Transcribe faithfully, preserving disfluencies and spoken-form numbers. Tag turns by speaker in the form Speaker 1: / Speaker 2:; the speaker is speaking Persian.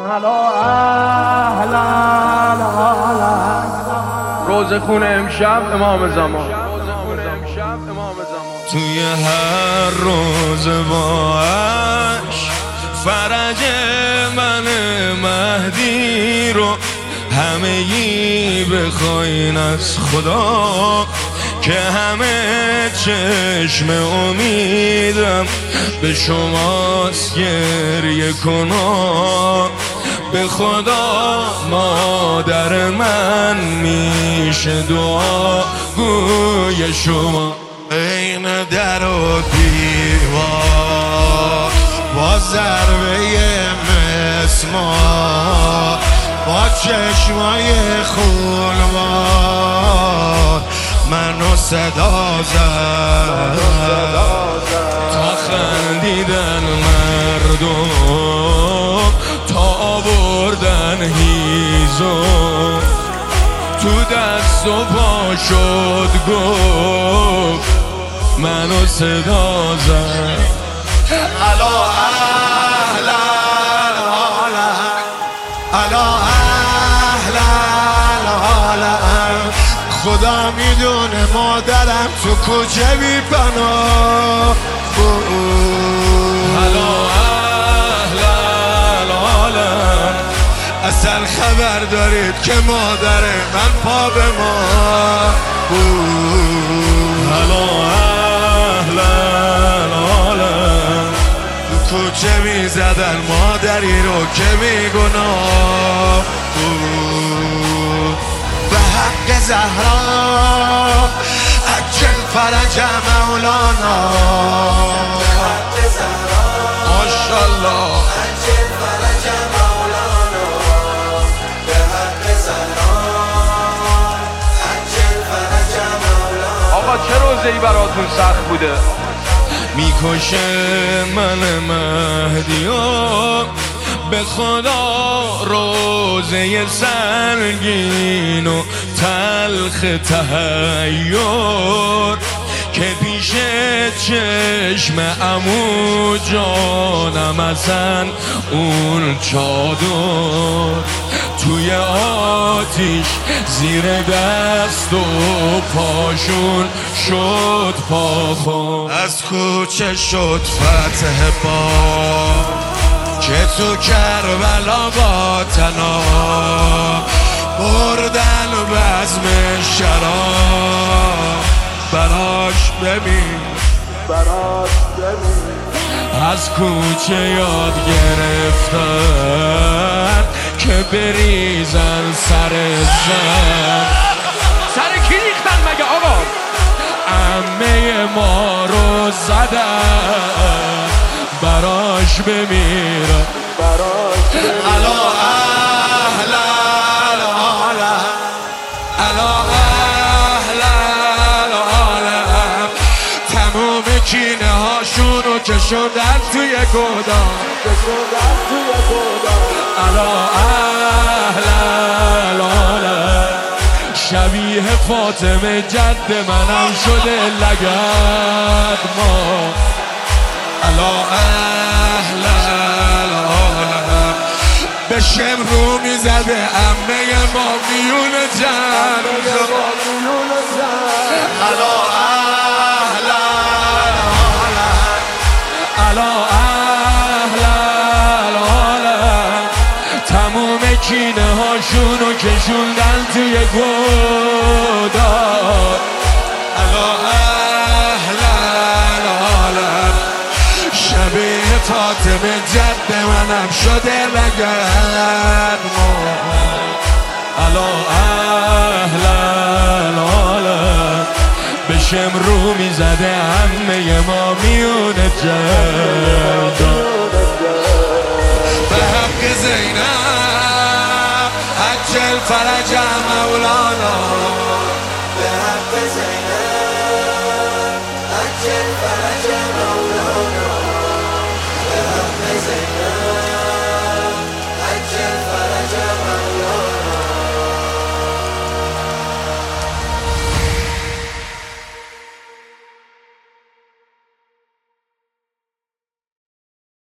Speaker 1: روزه خونه امشب امام زمان.
Speaker 2: توی هر روز باش فرج من مهدی رو همگی بخواین از خدا، که همه چشم امیدم به شماست گریه کنا. به خدا مادر من میشه دعا گوی شما. بین در و دیوار با ضربه مسمار، با چشمای خونبار منو صدا زد، تا خندیدن مردم، تا آوردن هیزم، تو دست و پا شد گفت منو صدا زد. الا اهل العالم، الا اهل العالم، خدا میدونه مادرم تو کجا بی پناه. الا اهل العالم، اصل خبر دارید که مادر من پا به ما. الا اهل العالم، تو کوچه می زدن مادری رو که بی گناه بود. به حق زهرا عجل فرج مولانا، به حق زهرا ماشاءالله عجل فرج مولانا، به حق زهرا عجل فرج مولانا.
Speaker 1: آقا چه روزه‌ای براتون سخت بوده؟
Speaker 2: میکشه من مهدیو به خدا روزه سنگین و تلخ تحیر، که پیش چشم عمو جانم ازن اون چادر، توی آتیش زیر دست و پاشون شد پاخون. از کوچه شد فتح با که تو کربلا با تنا، بردن بزم شراب براش ببین، براش ببین. از کوچه یاد گرفتن که بریزن سر زن.
Speaker 1: سر کی ریختن مگه آقا؟
Speaker 2: عمه ما رو زدن براش بمیرن، براش بمیرن. الا اهل العالم، الا اهل العالم، تموم کینه هاشونو کشوندن توی گودان، کشوندن توی گودان. الا اهل العالم، شبیه فاطمه جد منم شده لگد ما. الا اهل العالم، به شمرو میزده عمه ما میون جنگ. الا اهل العالم، الا اهل العالم، تموم کینه هاشونو کشوندن توی گودار. الا اهل العالم، شبیه فاطمه جد منم شده لگد ما. الا اهل العالم، به شمرو میزده همه ما میون جد. به حق زینب عجل فرج مولانا،